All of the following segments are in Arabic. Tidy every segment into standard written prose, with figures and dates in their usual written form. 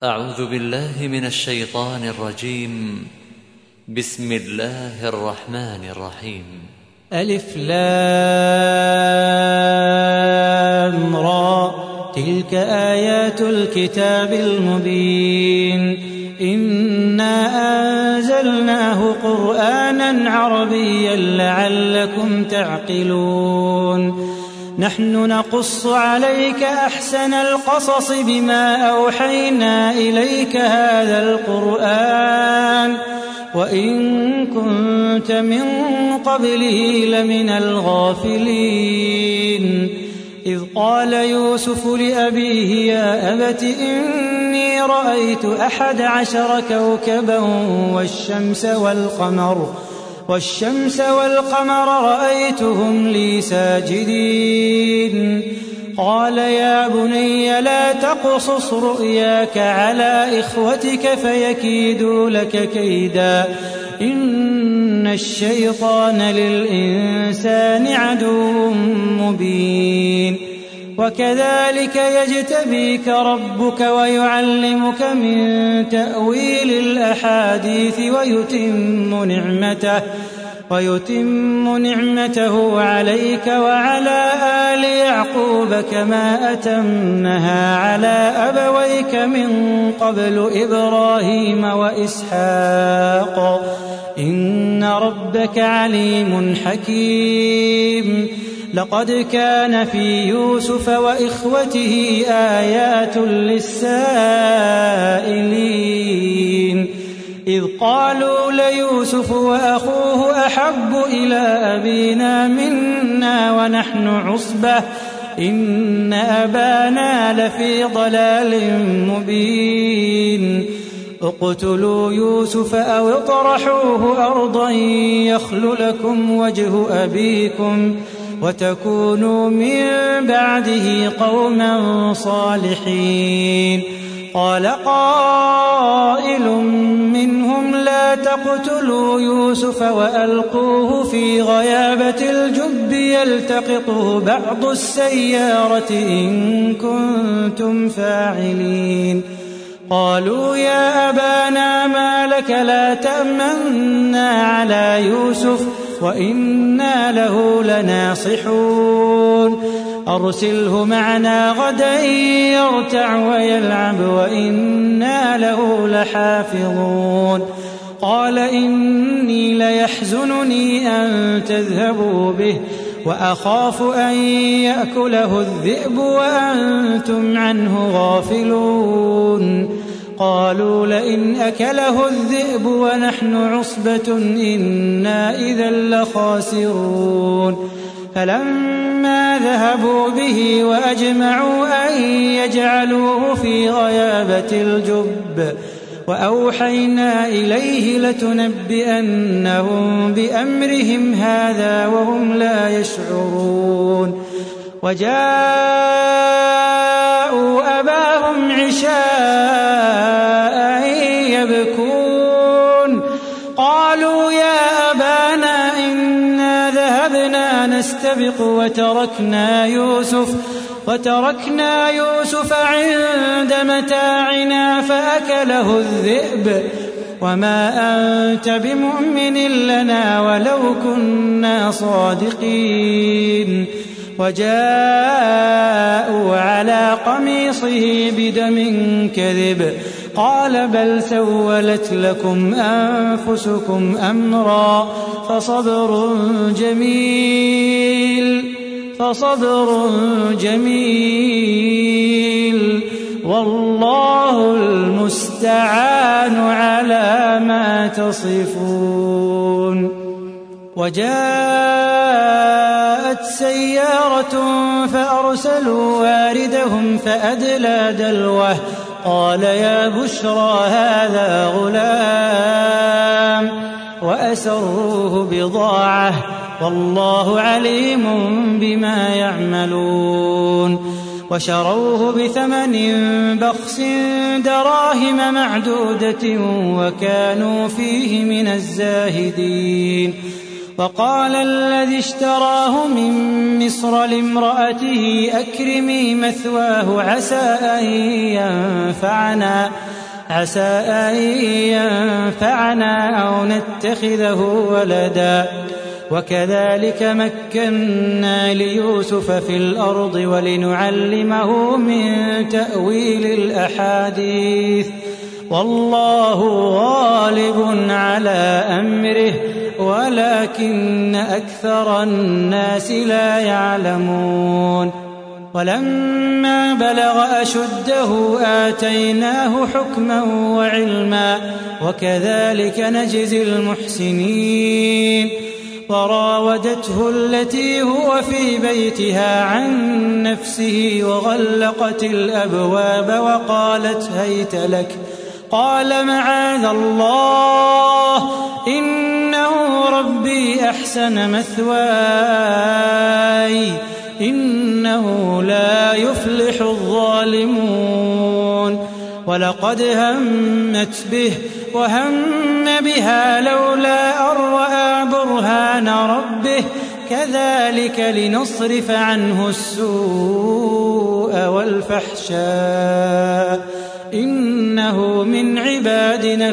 أعوذ بالله من الشيطان الرجيم. بسم الله الرحمن الرحيم. ألف لام را تلك آيات الكتاب المبين إنا أنزلناه قرآنا عربيا لعلكم تعقلون نحن نقص عليك أحسن القصص بما أوحينا إليك هذا القرآن وإن كنت من قبله لمن الغافلين إذ قال يوسف لأبيه يا أبت إني رأيت 11 كوكبا والشمس والقمر رأيتهم لي ساجدين قال يا بني لا تقصص رؤياك على إخوتك فيكيدوا لك كيدا إن الشيطان للإنسان عدو مبين وكذلك يجتبيك ربك ويعلمك من تأويل الأحاديث ويتم نعمته عليك وعلى آل يعقوب كما أتمها على أبويك من قبل إبراهيم وإسحاق إن ربك عليم حكيم لقد كان في يوسف وإخوته آيات للسائلين إذ قالوا ليوسف وأخوه أحب إلى أبينا منا ونحن عصبة إن أبانا لفي ضلال مبين اقتلوا يوسف أو اطرحوه أرضا يخل لكم وجه أبيكم وتكونوا من بعده قوما صالحين قال قائل منهم لا تقتلوا يوسف وألقوه في غيابة الجب يلتقطه بعض السيارة إن كنتم فاعلين قالوا يا أبانا ما لك لا تأمنا على يوسف وإنا له لناصحون أرسله معنا غدا يرتع ويلعب وإنا له لحافظون قال إني ليحزنني أن تذهبوا به وأخاف أن يأكله الذئب وأنتم عنه غافلون قالوا لئن أكله الذئب ونحن عصبة إنا إذا لخاسرون فلما ذهبوا به وأجمعوا أن يجعلوه في غيابة الجب وأوحينا إليه لتنبئنهم بأمرهم هذا وهم لا يشعرون وجاءوا أباهم عشاء يبكون قالوا يا أبانا إنا ذهبنا نستبق وتركنا يوسف عند متاعنا فأكله الذئب وما أنت بمؤمن لنا ولو كنا صادقين وجاءوا على قميصه بدم كذب قال بل سولت لكم أنفسكم أمرا فصبر جميل والله المستعان على ما تصفون وجاءت سيارة فأرسلوا واردهم فأدلى دلوه قال يا بشرى هذا غلام وأسروه بضاعة والله عليم بما يعملون وشروه بثمن بخس دراهم معدودة وكانوا فيه من الزاهدين وقال الذي اشتراه من مصر لامرأته أكرمي مثواه عسى أن ينفعنا أو نتخذه ولدا وكذلك مكنا ليوسف في الأرض ولنعلمه من تأويل الأحاديث والله غالب على أمره ولكن أكثر الناس لا يعلمون ولما بلغ أشده آتيناه حكما وعلما وكذلك نجزي المحسنين وراودته التي هو في بيتها عن نفسه وغلقت الأبواب وقالت هيت لك قال معاذ الله إنه ربي أحسن مثواي إنه لا يفلح الظالمون ولقد همت به وهم بها لولا أن رأى برهان ربه كذلك لنصرف عنه السوء والفحشاء إنه من عبادنا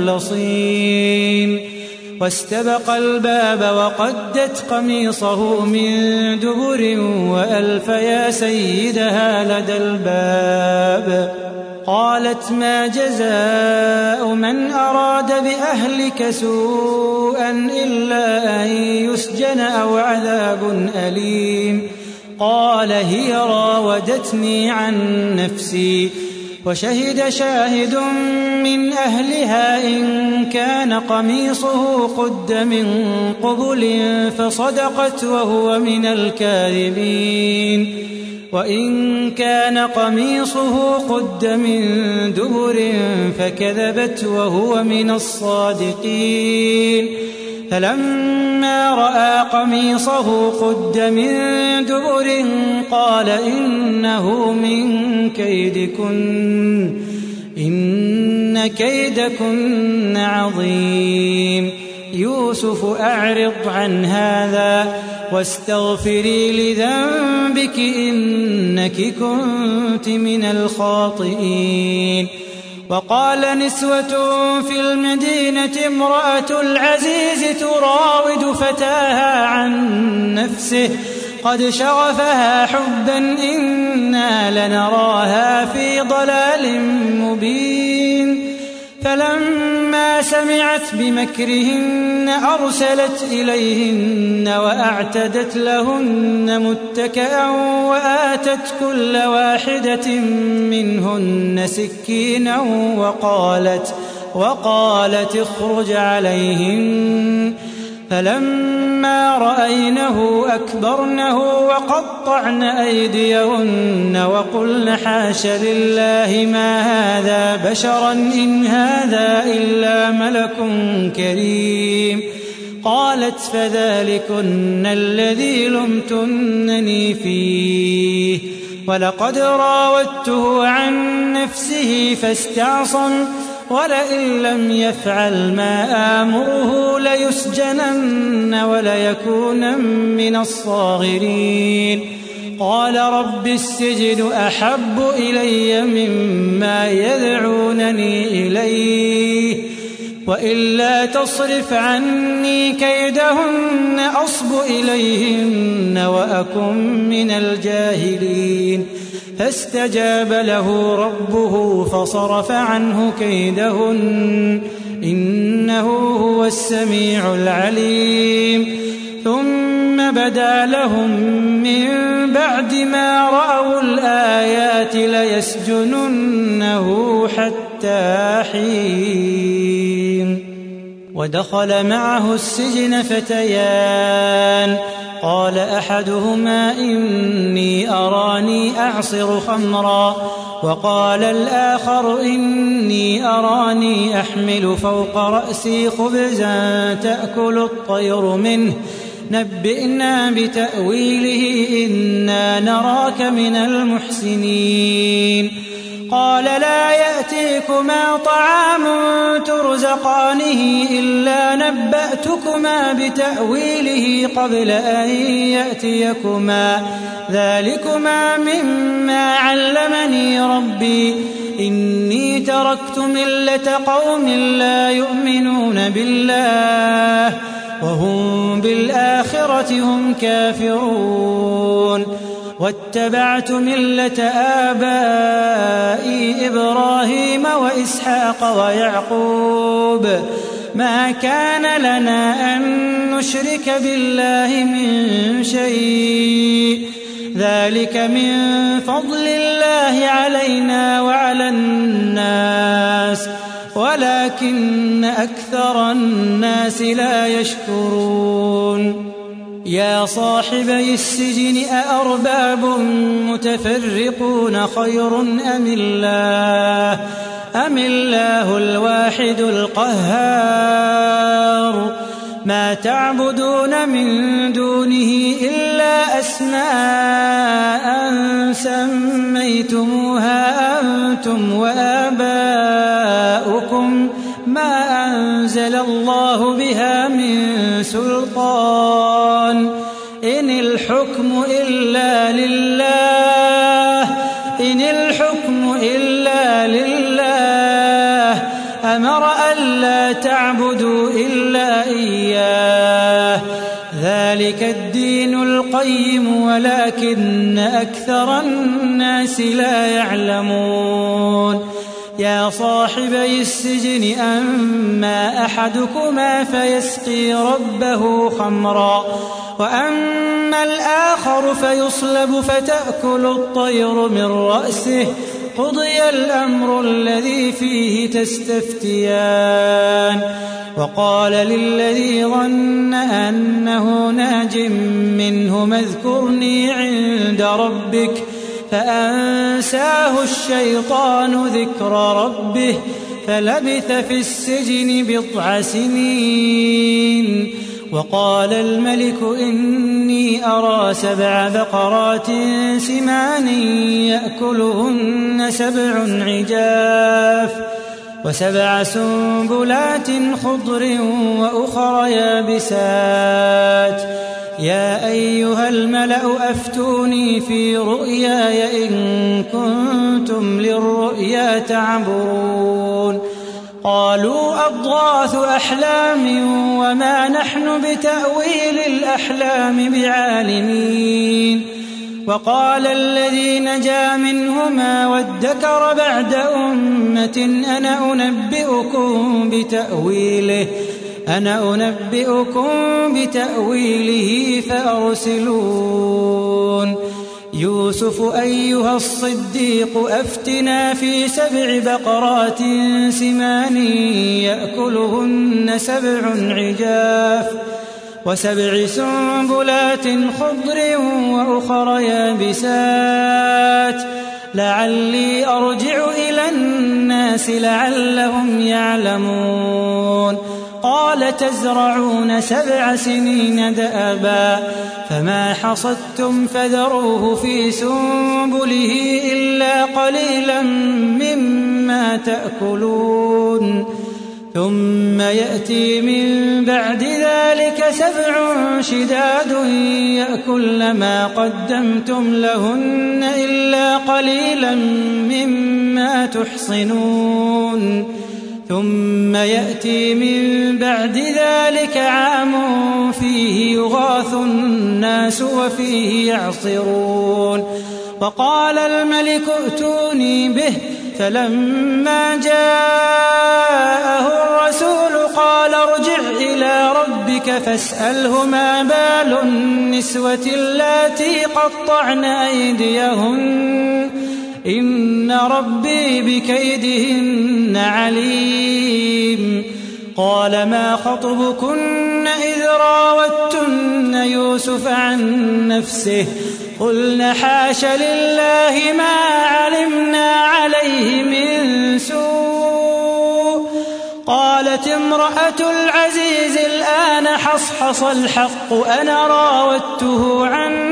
المخلصين واستبق الباب وقدت قميصه من دبر وألف يا سيدها لدى الباب قالت ما جزاء من أراد بأهلك سوءا إلا أن يسجن أو عذاب أليم قال هي راودتني عن نفسي وشهد شاهد من أهلها إن كان قميصه قد من قبل فصدقت وهو من الكاذبين وإن كان قميصه قد من دبر فكذبت وهو من الصادقين فلما رأى قميصه قد من دبر قال إنه من كيدكن إن كيدكن عظيم يوسف أعرض عن هذا واستغفري لذنبك إنك كنت من الخاطئين وقال نسوة في المدينة امرأة العزيز تراود فتاها عن نفسه قد شغفها حبا إنا لنراها في ضلال مبين فلما سمعت بمكرهن أرسلت إليهن وأعتدت لهن متكئا وآتت كل واحدة منهن سكينا وقالت اخرج عليهن فلما رأينه أكبرنه وقطعن أيديهن وقلن حاش لله ما هذا بشرا إن هذا إلا ملك كريم قالت فذلكن الذي لمتنني فيه ولقد راودته عن نفسه فاستعصم ولئن لم يفعل ما آمره ليسجنن وليكونن من الصاغرين قال رب السجن أحب إلي مما يدعونني إليه وإلا تصرف عني كيدهن أصب إليهن وأكن من الجاهلين فاستجاب له ربه فصرف عنه كيدهن إنه هو السميع العليم ثم بدا لهم من بعد ما رأوا الآيات ليسجننه حتى حين ودخل معه السجن فتيان قال أحدهما إني أراني أعصر خمرا وقال الآخر إني أراني أحمل فوق رأسي خبزا تأكل الطير منه نبئنا بتأويله إنا نراك من المحسنين قال لا يأتيكما طعام ترزقانه إلا نبأتكما بتأويله قبل أن يأتيكما ذلكما مما علمني ربي إني تركت ملة قوم لا يؤمنون بالله وهم بالآخرة هم كافرون واتبعت ملة آبائي إبراهيم وإسحاق ويعقوب ما كان لنا أن نشرك بالله من شيء ذلك من فضل الله علينا وعلى الناس ولكن أكثر الناس لا يشكرون يا صاحبي السجن أأرباب متفرقون خير أم الله الواحد القهار ما تعبدون من دونه إلا أسماء سميتموها أنتم وآباؤكم ما أنزل الله بها من سلطان إن الحكم إلا لله أمر ألا تعبدوا إلا إياه ذلك الدين القيم ولكن أكثر الناس لا يعلمون يا صاحبي السجن أما أحدكما فيسقي ربه خمرا وأما الآخر فيصلب فتأكل الطير من رأسه قضي الأمر الذي فيه تستفتيان وقال للذي ظن أنه ناج منهما اذكرني عند ربك فأنساه الشيطان ذكر ربه فلبث في السجن 9 سنين وقال الملك إني أرى 7 بقرات سمان يأكلهن 7 عجاف و7 سنبلات خضر وأخر يابسات يا أيها الملأ أفتوني في رؤياي إن كنتم للرؤيا تعبرون قالوا أضغاث أحلام وما نحن بتأويل الأحلام بعالمين وقال الذي نجا منهما وادكر بعد أمة أنا أنبئكم بتأويله فأرسلون يوسف أيها الصديق أفتنا في 7 بقرات سمان يأكلهن 7 عجاف و7 سنبلات خضر وأخر يابسات لعلي أرجع إلى الناس لعلهم يعلمون قال تزرعون 7 سنين دأبا فما حصدتم فذروه في سنبله إلا قليلا مما تأكلون ثم يأتي من بعد ذلك 7 شداد يأكلن ما قدمتم لهن إلا قليلا مما تحصنون ثم يأتي من بعد ذلك عام فيه يغاث الناس وفيه يعصرون وقال الملك ائتوني به فلما جاءه الرسول قال ارجع إلى ربك فاسأله ما بال النسوة اللاتي قطعن أيديهن إن ربي بكيدهن عليم قال ما خطبكن إذ راوتن يوسف عن نفسه قلن حاش لله ما علمنا عليه من سوء قالت امرأة العزيز الآن حصحص الحق أنا راودته عن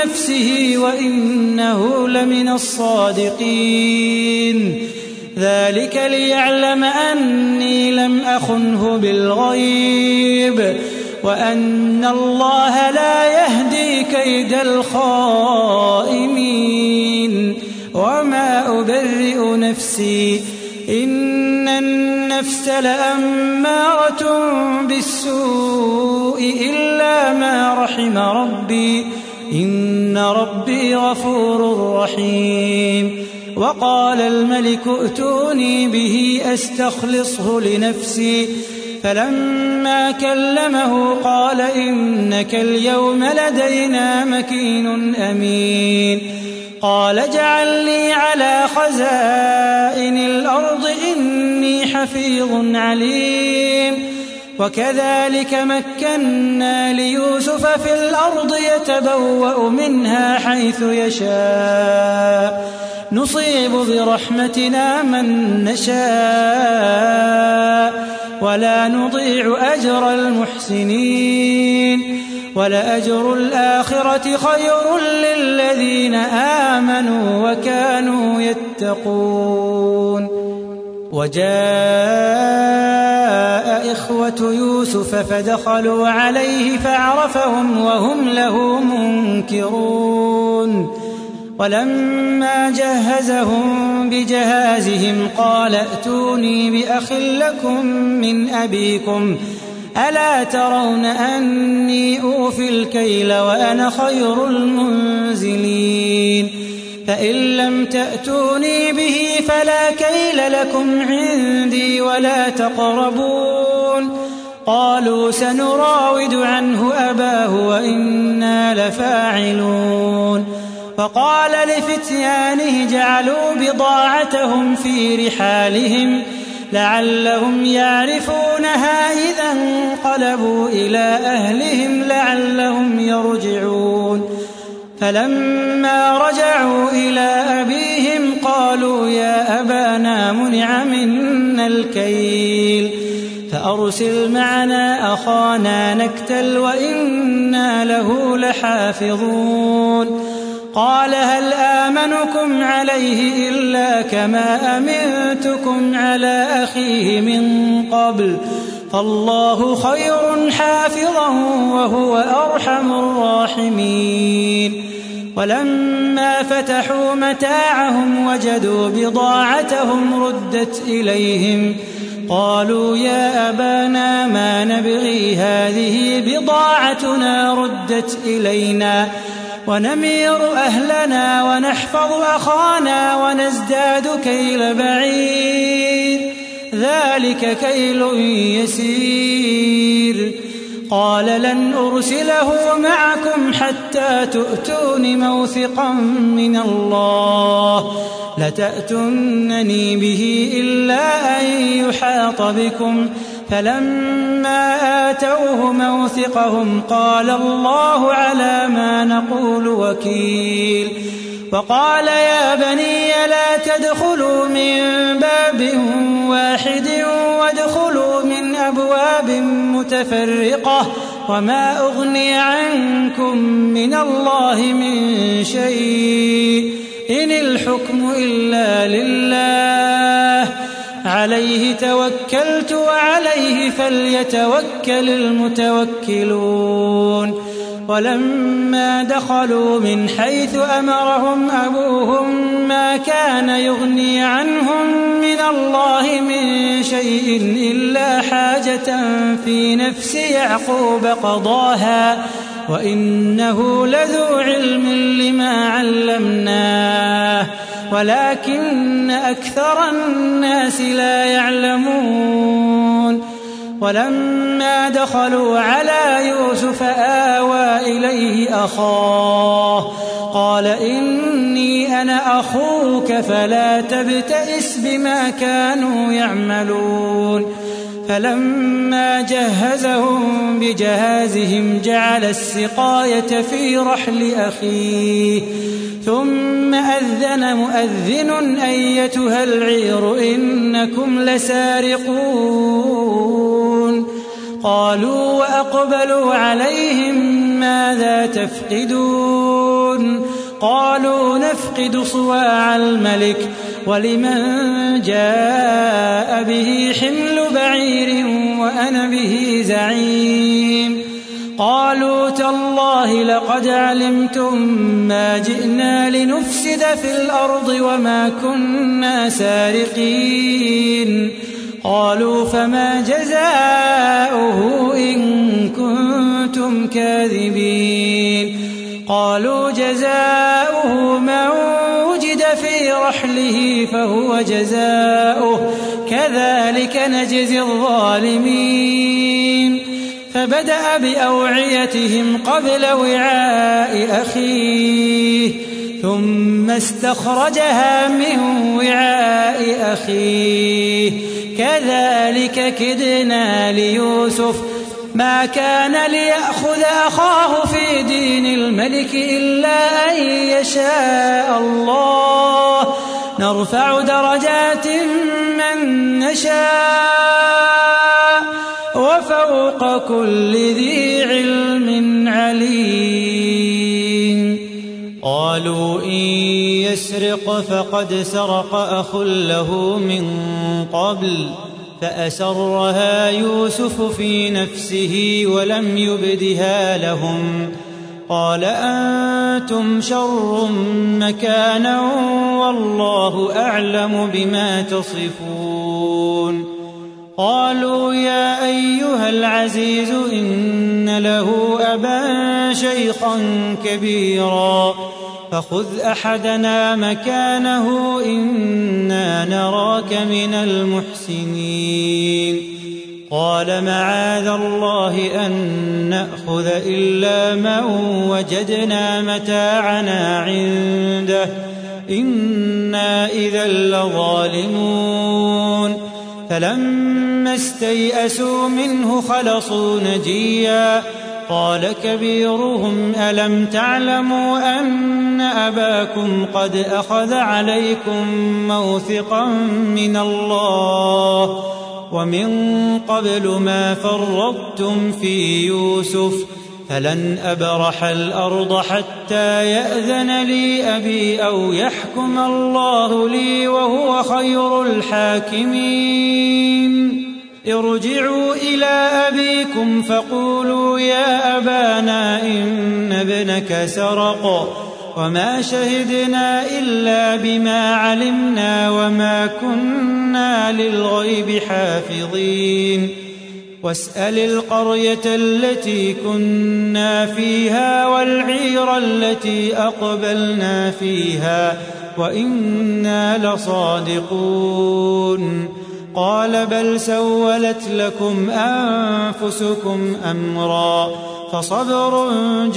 نفسه وإنه لمن الصادقين. ذلك ليعلم أني لم أخنه بالغيب وأن الله لا يهدي كيد الخائنين. وما أبرئ نفسي إن النفس لأمارة بالسوء إلا ما رحم ربي إن ربي غفور رحيم. وقال الملك ائتوني به أستخلصه لنفسي فلما كلمه قال إنك اليوم لدينا مكين أمين. قال اجعلني على خزائن الأرض إني حفيظ عليم. وكذلك مكنا ليوسف في الأرض يتبوأ منها حيث يشاء نصيب برحمتنا من نشاء ولا نضيع أجر المحسنين. ولأجر الآخرة خير للذين آمنوا وكانوا يتقون. وجاء إخوة يوسف فدخلوا عليه فعرفهم وهم له منكرون. ولما جهزهم بجهازهم قال ائتوني بأخ لكم من أبيكم ألا ترون أني أوفي الكيل وأنا خير المنزلين. فإن لم تأتوني به فلا كيل لكم عندي ولا تقربون. قالوا سنراود عنه أباه وإنا لفاعلون. فقال لفتيانه جعلوا بضاعتهم في رحالهم لعلهم يعرفونها إذا انقلبوا إلى أهلهم لعلهم يرجعون. فلما رجعوا إلى أبيهم قالوا يا أبانا منع منا الكيل فأرسل معنا أخانا نكتل وإنا له لحافظون. قال هل آمنكم عليه إلا كما أمنتكم على أخيه من قبل فالله خير حافظا وهو أرحم الراحمين. ولما فتحوا متاعهم وجدوا بضاعتهم ردت إليهم قالوا يا أبانا ما نبغي هذه بضاعتنا ردت إلينا ونمير أهلنا ونحفظ أخانا ونزداد كيل بعير ذلك كيل يسير. قال لن أرسله معكم حتى تؤتون موثقا من الله لتأتونني به إلا أن يحاط بكم. فلما آتوه موثقهم قال الله على ما نقول وكيل. وقال يا بني لا تدخلوا من باب واحد وادخلوا من أبواب متفرقة وما أغني عنكم من الله من شيء إن الحكم إلا لله عليه توكلت وعليه فليتوكل المتوكلون. ولما دخلوا من حيث أمرهم أبوهم ما كان يغني عنهم من الله من شيء إلا حاجة في نفس يعقوب قضاها وإنه لذو علم لما علمناه ولكن أكثر الناس لا يعلمون. ولما دخلوا على يوسف آوى إليه أخاه قال إني أنا أخوك فلا تبتئس بما كانوا يعملون. فلما جهزهم بجهازهم جعل السقاية في رحل أخيه ثم أذن مؤذن أيتها العير إنكم لسارقون. قالوا وأقبلوا عليهم ماذا تفقدون قالوا نفقد صواع الملك ولمن جاء به حمل بعير وأنا به زعيم. قالوا تالله لقد علمتم ما جئنا لنفسد في الأرض وما كنا سارقين. قالوا فما جزاؤه إن كنتم كاذبين. قالوا جزاؤه من وجد في رحله فهو جزاؤه كذلك نجزي الظالمين. فبدأ بأوعيتهم قبل وعاء أخيه ثم استخرجها من وعاء أخيه كذلك كدنا ليوسف ما كان ليأخذ أخاه في دين الملك إلا أن يشاء الله نرفع درجات من نشاء وفوق كل ذي علم عليم. قالوا إن يسرق فقد سرق أخ له من قبل فأسرها يوسف في نفسه ولم يبدها لهم. قال أنتم شر مكانا والله أعلم بما تصفون. قالوا يا أيها العزيز إن له أبا شيخا كبيرا فخذ أحدنا مكانه إنا نراك من المحسنين. قال معاذ الله أن نأخذ إلا من وجدنا متاعنا عنده إنا إذا لظالمون. فلما استيئسوا منه خلصوا نجيا. قال كبيرهم ألم تعلموا أن أباكم قد أخذ عليكم موثقا من الله ومن قبل ما فرطتم في يوسف فلن أبرح الأرض حتى يأذن لي أبي أو يحكم الله لي وهو خير الحاكمين. ارجعوا إلى أبيكم فقولوا يا أبانا إن ابنك سرق وما شهدنا إلا بما علمنا وما كنا للغيب حافظين. واسأل القرية التي كنا فيها والعير التي أقبلنا فيها وإنا لصادقون. قال بل سولت لكم أنفسكم أمرا فصبر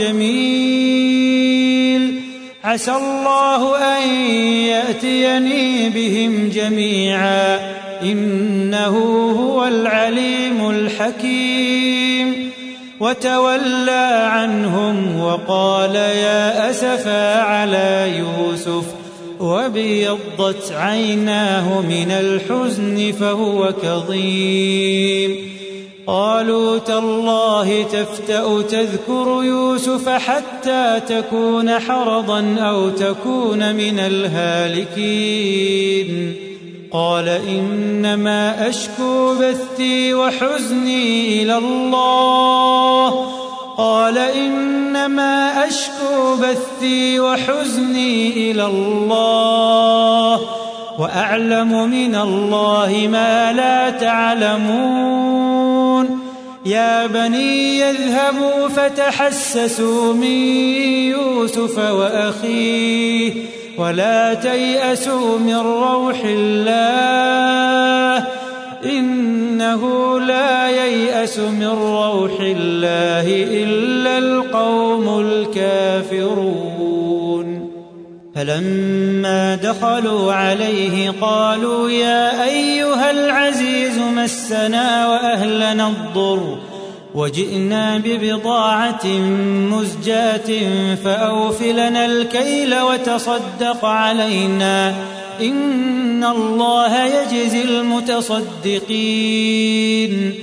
جميل عسى الله أن يأتيني بهم جميعا إنه هو العليم الحكيم. وتولى عنهم وقال يا أسفا على يوسف وابيضت عيناه من الحزن فهو كظيم. قالوا تالله تفتأ تذكر يوسف حتى تكون حرضا أو تكون من الهالكين. قال إنما أشكو بثي وحزني إلى الله. قال إنما أشكو بثي وحزني إلى الله وأعلم من الله ما لا تعلمون. يا بني يذهبوا فتحسسوا من يوسف وأخيه ولا تيأسوا من روح الله إنه لا ييأس من روح الله إلا القوم الكافرون. فلما دخلوا عليه قالوا يا أيها العزيز مسنا وأهلنا الضر وجئنا ببضاعة مزجاة فأوف لنا الكيل وتصدق علينا إن الله يجزي المتصدقين.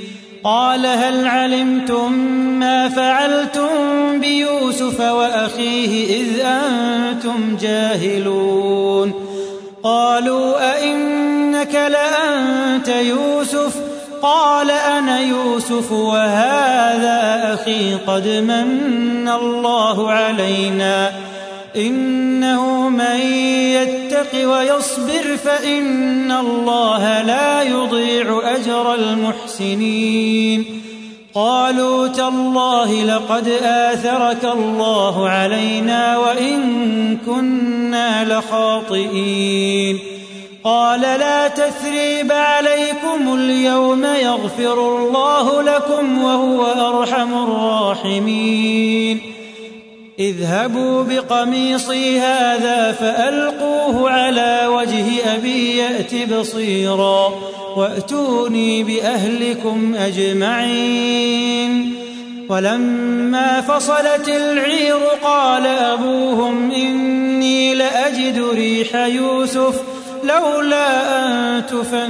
قال هل علمتم ما فعلتم بيوسف وأخيه إذ أنتم جاهلون قالوا أئنك لأنت يوسف قال أنا يوسف وهذا أخي قد من الله علينا إنه من يتق ويصبر فإن الله لا يضيع أجر المحسنين قالوا تالله لقد آثرك الله علينا وإن كنا لخاطئين قال لا تثريب عليكم اليوم يغفر الله لكم وهو أرحم الراحمين اذهبوا بقميصي هذا فألقوه على وجه أبي يأت بصيرا وأتوني بأهلكم أجمعين ولما فصلت العير قال أبوهم إني لأجد ريح يوسف لولا أن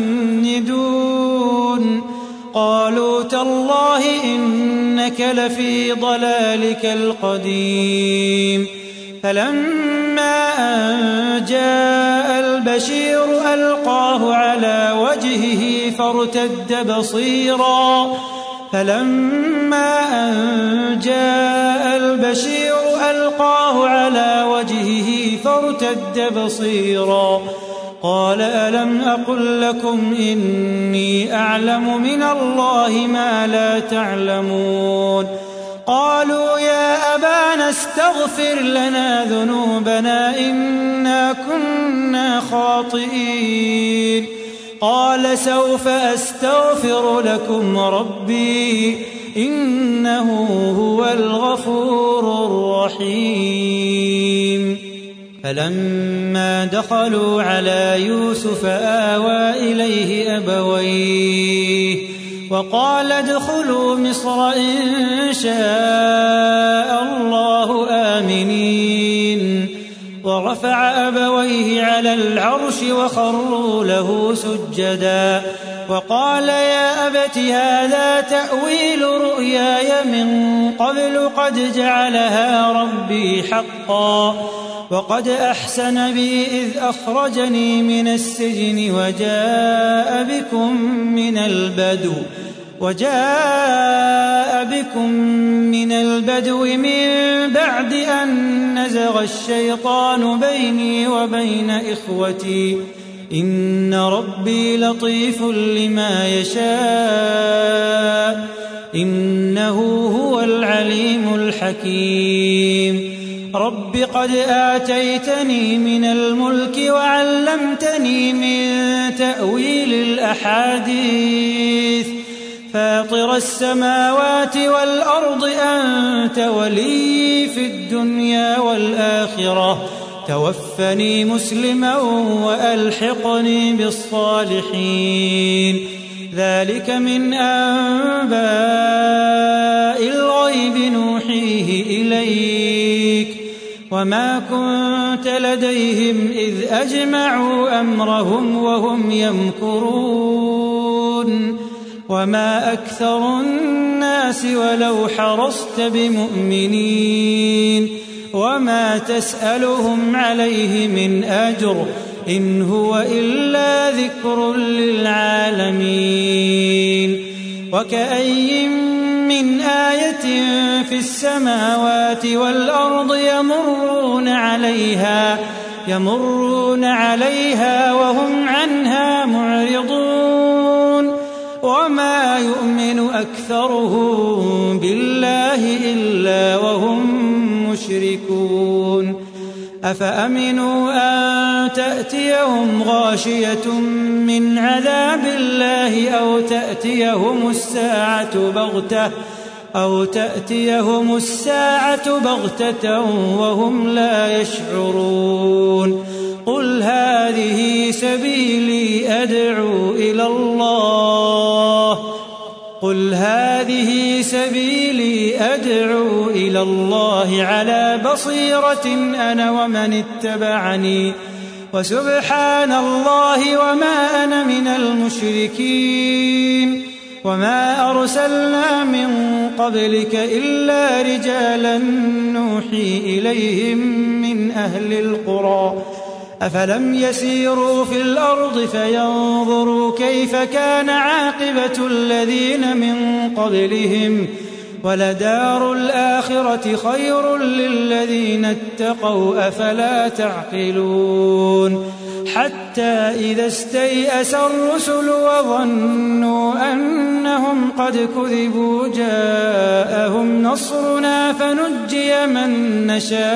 تفندون قالوا تالله إنك لفي ضلالك القديم فلما أن جاء البشير ألقاه على وجهه فارتد بصيرا فلما أن جاء البشير ألقاه على وجهه فارتد بصيرا قال ألم أقل لكم إني أعلم من الله ما لا تعلمون قالوا يا أبانا استغفر لنا ذنوبنا إنا كنا خاطئين قال سوف أستغفر لكم ربي إنه هو الغفور الرحيم فلما دخلوا على يوسف آوى إليه أبويه وقال ادخلوا مصر إن شاء الله آمنين ورفع أبويه على العرش وخروا له سجدا وقال يا أبت هذا تأويل رؤياي من قبل قد جعلها ربي حقا وقد أحسن بي إذ أخرجني من السجن وجاء بكم من البدو من بعد أن نزغ الشيطان بيني وبين إخوتي إن ربي لطيف لما يشاء إنه هو العليم الحكيم رب قد آتيتني من الملك وعلمتني من تأويل الأحاديث فاطر السماوات والأرض أنت ولي في الدنيا والآخرة توفني مسلما وألحقني بالصالحين ذلك من أنباء الغيب نوحيه إليك وما كنت لديهم إذ أجمعوا أمرهم وهم يمكرون وما أكثر الناس ولو حرصت بمؤمنين وما تسألهم عليه من أجر إن هو إلا ذكر للعالمين وكأي من آية في السماوات والأرض يمرون عليها وهم عنها معرضون وما يؤمن أكثرهم بالله إلا وهم مشركون أفأمنوا أن تأتيهم غاشية من عذاب الله أو تأتيهم الساعة بغتة وهم لا يشعرون قل هذه سبيلي أدعو إلى الله على بصيرة أنا ومن اتبعني وسبحان الله وما أنا من المشركين وما أرسلنا من قبلك إلا رجالا نوحي إليهم من أهل القرى أفلم يسيروا في الأرض فينظروا كيف كان عاقبة الذين من قبلهم ولدار الآخرة خير للذين اتقوا أفلا تعقلون حتى إذا استيأس الرسل وظنوا أنهم قد كذبوا جاءهم نصرنا فنجي من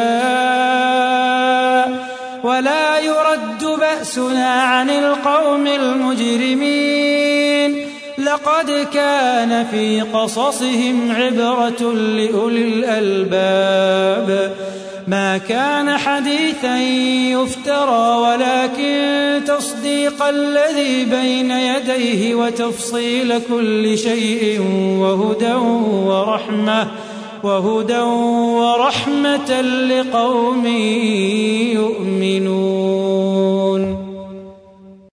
نشاء ولا يرد بأسنا عن القوم المجرمين لقد كان في قصصهم عبرة لأولي الألباب ما كان حديثا يفترى ولكن تصديق الذي بين يديه وتفصيل كل شيء وهدى ورحمة لقوم يؤمنون.